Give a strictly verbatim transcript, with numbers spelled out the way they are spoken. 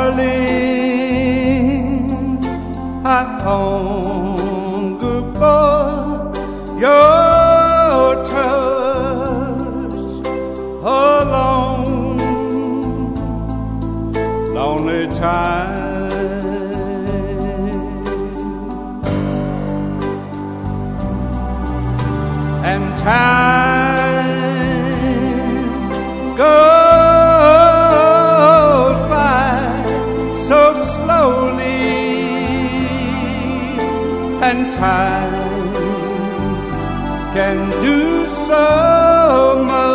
darling, I hunger for your touch. Alone, lonely time, and time goes by so slowly, and time can do so much.